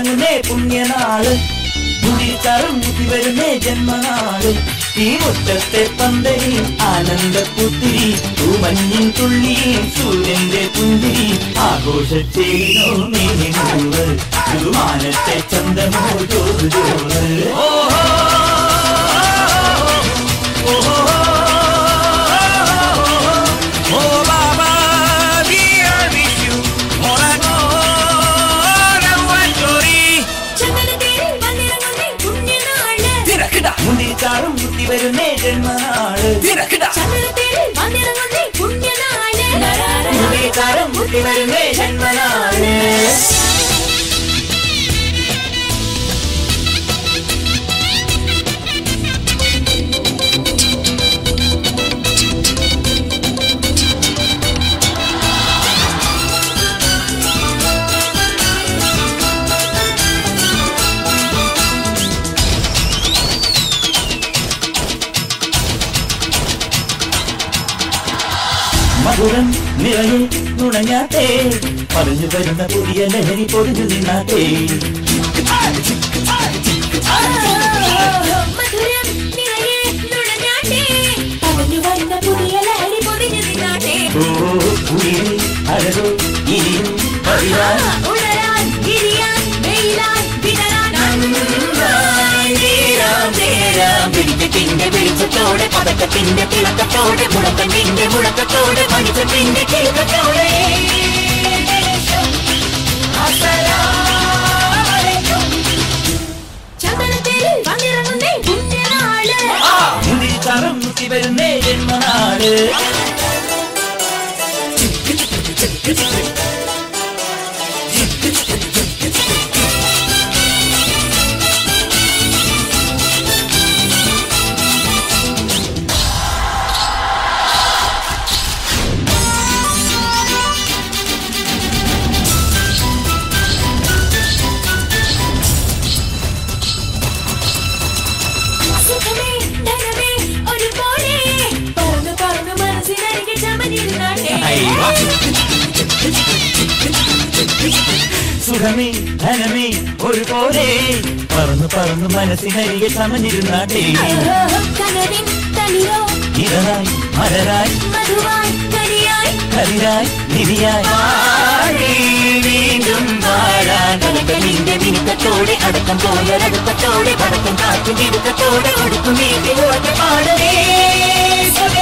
വന്നിറങ്ങുന്നേ പുണ്യനാള് മുടിച്ചാറും മുതി വരുന്നേ ജന്മനാള് ഈ മുറ്റത്തെ പന്തലിൽ ആനന്ദപ്പുത്തിരി തൂമഞ്ഞിൻ തുള്ളിയിൽ സൂര്യന്റെ പുഞ്ചിരി ആഘോഷച്ചേനോ നീനൂറ് പുതുമാനത്തെ ചന്തമോ ജോറ് ജോറ് മുടിച്ചാറും മുത്തി വരുന്നേ ജന്മനാള് മുടിച്ചാറും മുത്തി വരുന്നേ ജന്മനാള് മധുരം നിറയെ നുണഞ്ഞാട്ടേ പറഞ്ഞു വരുന്ന പുതിയ ലഹരി പൊടിഞ്ഞു നിന്നാട്ടേ അഴകോ ഇനിയും വെളിച്ചത്തിന്റെ വെളിച്ചത്തോടെ പതക്കത്തിന്റെ തിളക്കത്തോടെ മുഴക്കത്തിന്റെ മുഴക്കത്തോടെ മനുഷ്യത്തിന്റെ കിഴക്കത്തോടെ മുടിച്ചാറും മുത്തി വരുന്നേ ജന്മനാള് സുഖമേ ധനമേ ഒരുപോലെ പറന്നു പറന്നു മനസ്സിനരികെ സമഞ്ഞിരുന്നാട്ടേ ഇതറായി മലരായി കരിയായി നിധിയായി വീണ്ടും വാഴാനിന്റെ മിനുക്കത്തോടെ അടക്കം പോലൊരടുക്കത്തോടെ പടക്കം കാറ്റും ഇടുക്കത്തോടെ ഒടുക്കും വീട്ടിൽ പാടേ